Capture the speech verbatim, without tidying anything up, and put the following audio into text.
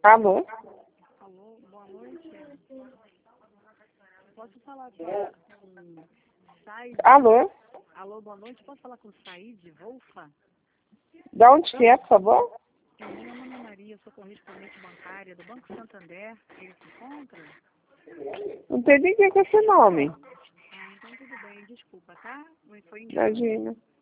Alô? Alô, boa noite. Posso falar com o Said? Alô? Alô, boa noite. Posso falar com o Said Wolfa? Da onde que é, por favor? Meu nome é Maria, sou correspondente bancária do Banco Santander. Ele se encontra? Não tem ninguém com esse nome. Ah, então tudo bem. Desculpa, tá? Foi engano. Imagina.